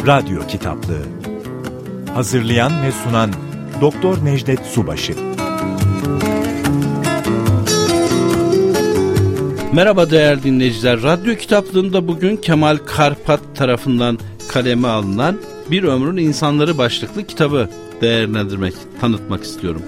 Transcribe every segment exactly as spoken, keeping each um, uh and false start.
Radyo Kitaplığı. Hazırlayan ve sunan Doktor Necdet Subaşı. Merhaba değerli dinleyiciler. Radyo Kitaplığı'nda bugün Kemal Karpat tarafından kaleme alınan Bir Ömrün İnsanları başlıklı kitabı değerlendirmek, tanıtmak istiyorum.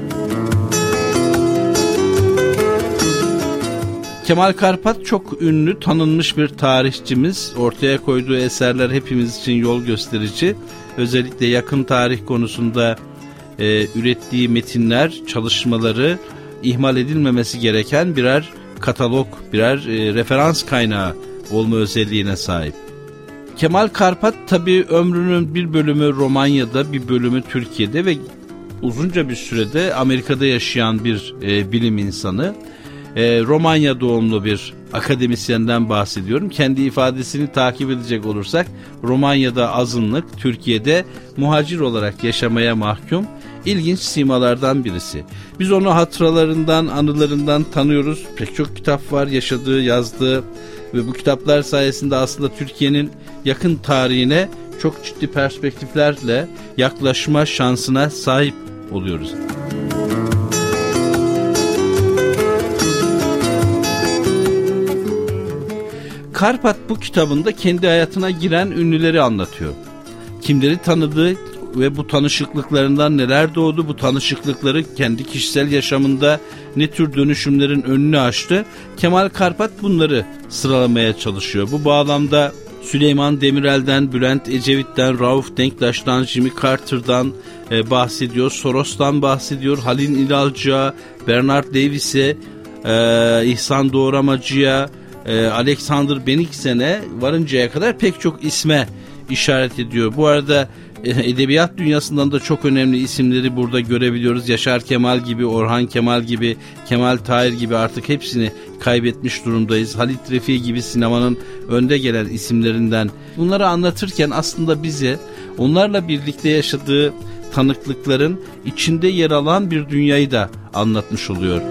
Kemal Karpat çok ünlü, tanınmış bir tarihçimiz. Ortaya koyduğu eserler hepimiz için yol gösterici. Özellikle yakın tarih konusunda e, ürettiği metinler, çalışmaları ihmal edilmemesi gereken birer katalog, birer e, referans kaynağı olma özelliğine sahip. Kemal Karpat tabii ömrünün bir bölümü Romanya'da, bir bölümü Türkiye'de ve uzunca bir sürede Amerika'da yaşayan bir e, bilim insanı. E, Romanya doğumlu bir akademisyenden bahsediyorum. Kendi ifadesini takip edecek olursak Romanya'da azınlık, Türkiye'de muhacir olarak yaşamaya mahkum ilginç simalardan birisi. Biz onu hatıralarından, anılarından tanıyoruz. Pek çok kitap var yaşadığı, yazdığı ve bu kitaplar sayesinde aslında Türkiye'nin yakın tarihine çok ciddi perspektiflerle yaklaşma şansına sahip oluyoruz. Karpat bu kitabında kendi hayatına giren ünlüleri anlatıyor. Kimleri tanıdığı ve bu tanışıklıklarından neler doğdu, bu tanışıklıkları kendi kişisel yaşamında ne tür dönüşümlerin önünü açtı. Kemal Karpat bunları sıralamaya çalışıyor. Bu bağlamda Süleyman Demirel'den, Bülent Ecevit'ten, Rauf Denktaş'tan, Jimmy Carter'dan e, bahsediyor. Soros'tan bahsediyor. Halil İlalcı'ya, Bernard Davis'e, e, İhsan Doğramacı'ya, e, Alexander Bennigsen'e varıncaya kadar pek çok isme işaret ediyor. Bu arada edebiyat dünyasından da çok önemli isimleri burada görebiliyoruz. Yaşar Kemal gibi, Orhan Kemal gibi, Kemal Tahir gibi artık hepsini kaybetmiş durumdayız. Halit Refi gibi sinemanın önde gelen isimlerinden. Bunları anlatırken aslında bize onlarla birlikte yaşadığı tanıklıkların içinde yer alan bir dünyayı da anlatmış oluyor.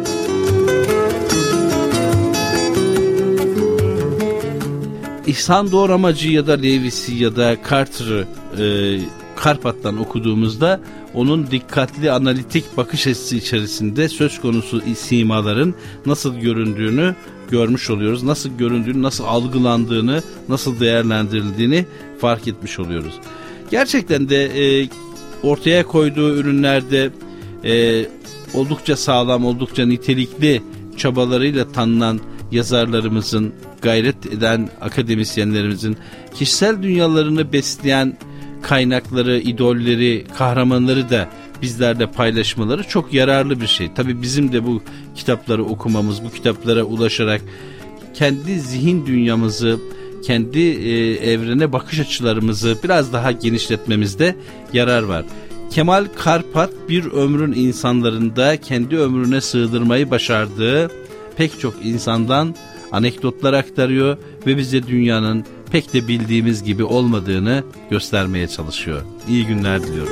İhsan Doğramacı ya da Lewis'i ya da Carter'ı e, Karpat'tan okuduğumuzda onun dikkatli analitik bakış açısı içerisinde söz konusu simaların nasıl göründüğünü görmüş oluyoruz. Nasıl göründüğünü, nasıl algılandığını, nasıl değerlendirildiğini fark etmiş oluyoruz. Gerçekten de e, ortaya koyduğu ürünlerde e, oldukça sağlam, oldukça nitelikli çabalarıyla tanınan yazarlarımızın, gayret eden akademisyenlerimizin kişisel dünyalarını besleyen kaynakları, idolleri, kahramanları da bizlerle paylaşmaları çok yararlı bir şey. Tabii bizim de bu kitapları okumamız, bu kitaplara ulaşarak kendi zihin dünyamızı, kendi e, evrene bakış açılarımızı biraz daha genişletmemizde yarar var. Kemal Karpat bir ömrün insanlarında kendi ömrüne sığdırmayı başardığı pek çok insandan anekdotlar aktarıyor ve bize dünyanın pek de bildiğimiz gibi olmadığını göstermeye çalışıyor. İyi günler diliyorum.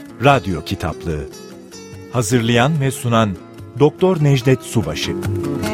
Radyo Kitaplığı. Hazırlayan ve sunan Doktor Necdet Subaşı.